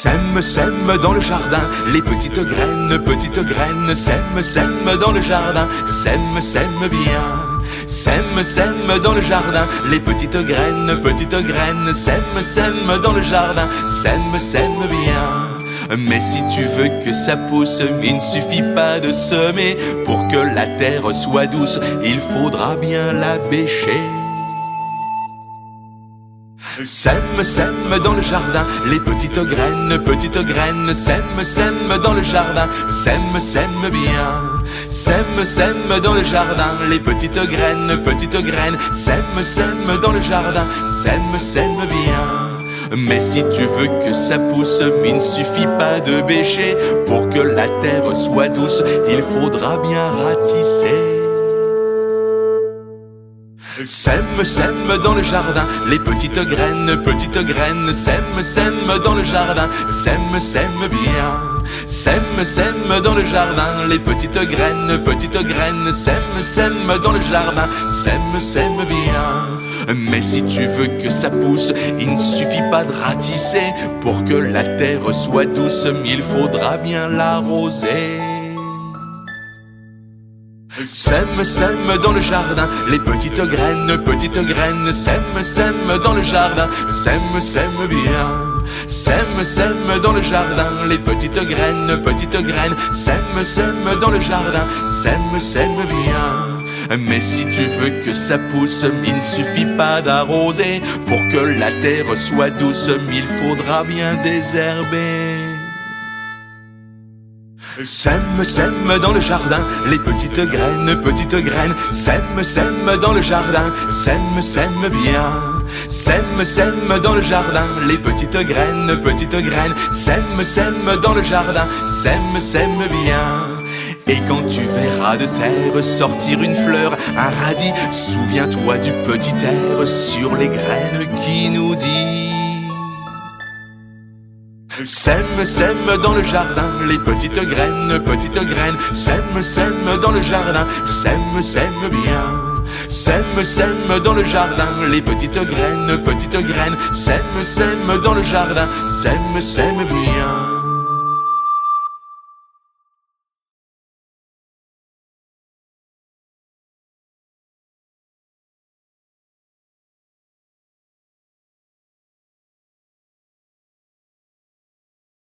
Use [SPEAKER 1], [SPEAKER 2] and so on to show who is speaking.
[SPEAKER 1] Sème, sème dans le jardin, les petites graines, sème, sème dans le jardin, sème, sème bien. Sème, sème dans le jardin, les petites graines, sème, sème dans le jardin, sème, sème bien. Mais si tu veux que ça pousse, il ne suffit pas de semer. Pour que la terre soit douce, il faudra bien la bêcher. Sème, sème dans le jardin, les petites graines, sème, sème dans le jardin, sème, sème bien. Sème, sème dans le jardin, les petites graines, sème, sème dans le jardin, sème, sème bien. Mais si tu veux que ça pousse, il ne suffit pas de bêcher. Pour que la terre soit douce, il faudra bien ratisser. Sème, sème dans le jardin, les petites graines, sème, sème dans le jardin, sème, sème bien. Sème, sème dans le jardin, les petites graines, sème, sème dans le jardin, sème, sème bien. Mais si tu veux que ça pousse, il ne suffit pas de ratisser. Pour que la terre soit douce, il faudra bien l'arroser. Sème, sème dans le jardin, les petites graines, sème, sème dans le jardin, sème, sème bien. Sème, sème dans le jardin, les petites graines, sème, sème dans le jardin, sème, sème bien. Mais si tu veux que ça pousse, il ne suffit pas d'arroser. Pour que la terre soit douce, il faudra bien désherber. Sème, sème dans le jardin, les petites graines, sème, sème dans le jardin, sème, sème bien. Sème, sème dans le jardin, les petites graines, sème, sème dans le jardin, sème, sème bien. Et quand tu verras de terre sortir une fleur, un radis, souviens-toi du petit air sur les graines qui nous dit: sème, sème dans le jardin, les petites graines, sème, sème dans le jardin, sème, sème bien. Sème, sème dans le jardin, les petites graines, sème, sème dans le jardin, sème, sème bien.